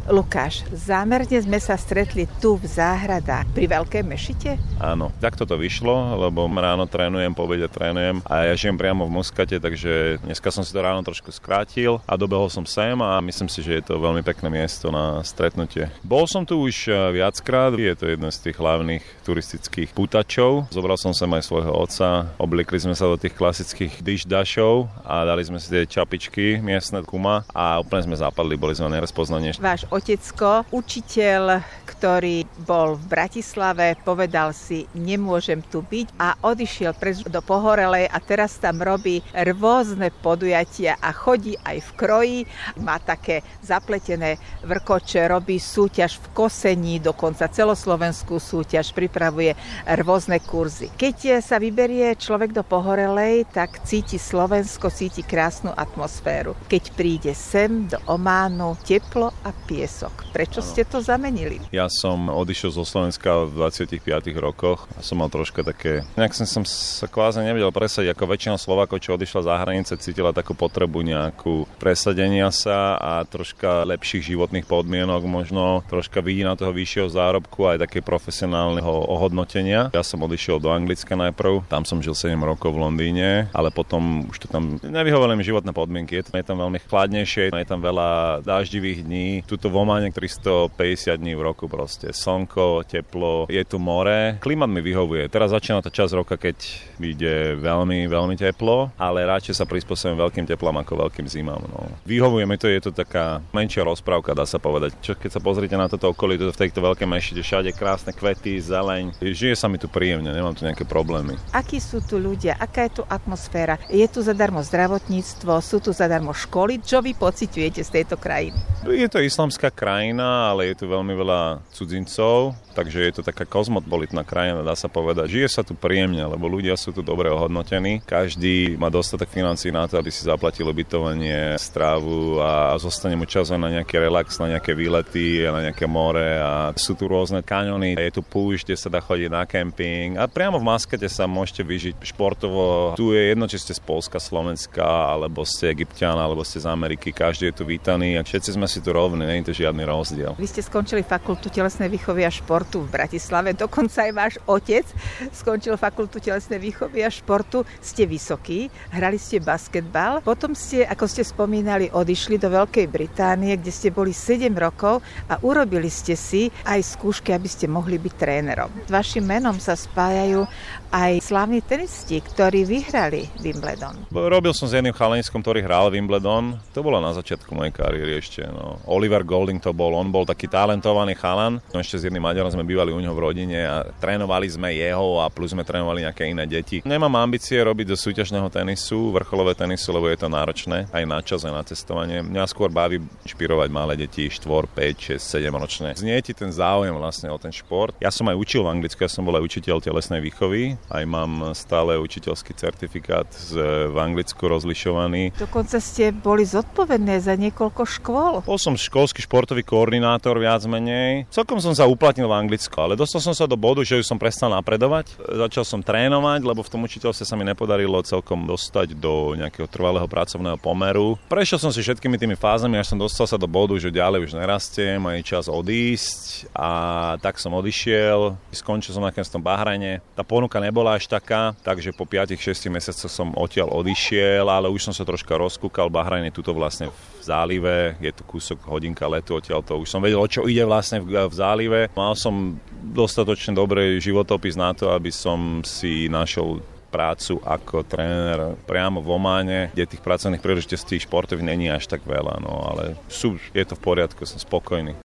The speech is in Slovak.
Lukáš, zámerne sme sa stretli tu v záhradách pri Veľkej Mešite? Áno, takto to vyšlo, lebo ráno trénujem, po obede trénujem a ja žijem priamo v Muskate, takže dneska som si to ráno trošku skrátil a dobehol som sem a myslím si, že je to veľmi pekné miesto na stretnutie. Bol som tu už viackrát, je to jeden z tých hlavných turistických pútačov. Zobral som sem aj svojho otca, obliekli sme sa do tých klasických dišdašov a dali sme si tie čapičky miestne kuma a úplne sme zapadli, boli sme nerozpoznanie. Váš otecko, učiteľ, ktorý bol v Bratislave, povedal si, nemôžem tu byť a odišiel do Pohorelej a teraz tam robí rôzne podujatia a chodí aj v kroji. Má také zapletené vrkoče, robí súťaž v kosení, dokonca celoslovenskú súťaž, pripravuje rôzne kurzy. Keď sa vyberie človek do Pohorelej, tak cíti Slovensko, cíti krásnu atmosféru. Keď príde sem do Ománu, teplo a piesok. Prečo ste to zamenili? Ja som odišiel zo Slovenska v 25 rokoch a som mal troška také... Nejak som sa kvázi nevedel presadiť, ako väčšina Slovákov, čo odišla za hranice, cítila takú potrebu nejakú presadenia sa a troška lepších životných podmienok, možno troška vidí na toho vyššieho zárobku aj také profesionálneho ohodnotenia. Ja som odišiel do Anglicka najprv, tam som žil 7 rokov v Londýne, ale potom už to tam nevyhovovali mi životné podmienky. Je tam veľmi chladnejšie, je tam veľa dáždivých dní. Tuto v Ománe 350 dní v roku proste. Slnko, teplo, je tu more. Klimat mi vyhovuje. Teraz začína tá časť roka, keď ide veľmi, veľmi teplo, ale radšej sa prispôsobím veľkým teplám ako veľkým zimám. No. Vyhovuje mi to, je to taká menšia rozprávka, dá sa povedať. Čo keď sa pozrite na toto okolie, v tejto veľkej Mešite, všade krásne kvety, zeleň. Žije sa mi tu príjemne, nemám tu nejaké problémy. Akí sú tu ľudia? Aká je tu atmosféra? Je tu zadarmo zdravotníctvo, sú tu zadarmo školy? Čo vy pociťujete z tejto krajiny? Je to islamská krajina, ale je tu veľmi veľa cudzincov, takže je to taká kozmopolitná krajina, dá sa povedať. Žije sa tu príjemne, lebo ľudia sú tu dobre ohodnotení. Každý má dostatok financií na to, aby si zaplatil ubytovanie, strávu a zostane mu čas na nejaký relax, na nejaké výlety a na nejaké more a sú tu rôzne kaňony. Je tu púšť, kde sa dá chodiť na kemping a priamo v Maskate sa môžete vyžiť športovo. Tu je jedno, či ste z Poľska, Slovenska, alebo ste Egypťan, alebo ste z Ameriky. Každý je tu vítaný a všetci sme si tu rovní, nie je to žiadny rozdiel. Vy ste skončili fakultu telesnej výchovy a športu v Bratislave, dokonca aj váš otec skončil fakultu telesnej výchovy a športu. Ste vysokí, hrali ste basketbal, potom ste, ako ste spomínali, odišli do Veľkej Británie, kde ste boli 7 rokov a urobili ste si aj skúšky, aby ste mohli byť trénerom. S vašim menom sa spájajú aj slávni tenisti, ktorí vyhrali Wimbledon. Robil som s jedným chalaniskom, ktorý hral Wimbledon. To bolo na začiatku mojej kariéry ešte. No. Oliver Golding to bol, on bol taký talentovaný chalan. No, ešte s jedným Maďarom sme bývali u neho v rodine a trénovali sme jeho a plus sme trénovali nejaké iné deti. Nemám ambície robiť do súťažného tenisu, vrcholové tenisu, lebo je to náročné aj na čas, aj na testovanie. Mňa skôr baví inšpirovať malé deti 4, 5, 6, 7 ročné. Znie ti ten záujem vlastne o ten šport. Ja som aj učil v Anglicku, ja som bol aj učiteľ telesnej výchovy. Aj mám stále učiteľský certifikát v Anglicku rozlišovaný. Dokonca ste boli zodpovedné za niekoľko škôl. Bol som školský športový koordinátor viac menej. Celkom som sa uplatnil v Anglicku, ale dostal som sa do bodu, že už som prestal napredovať. Začal som trénovať, lebo v tom učiteľstve sa mi nepodarilo celkom dostať do nejakého trvalého pracovného pomeru. Prešiel som si všetkými tými fázami, až som dostal sa do bodu, že ďalej už nerastiem a je čas odísť a tak som odišiel. Skončil som nakoniec v tom Bahrajne. Tá ponuka nebola až taká, takže po 5-6 mesiacoch som odtiaľ odišiel, ale už som sa troška rozkúkal. Bahrajn je tuto vlastne v zálive, je tu kúsok hodinka letu odtiaľ to. Už som vedel, o čo ide vlastne v zálive. Mal som dostatočne dobrý životopis na to, aby som si našiel prácu ako tréner priamo v Ománe, kde tých pracovných príležitostí športových není až tak veľa, no ale je to v poriadku, som spokojný.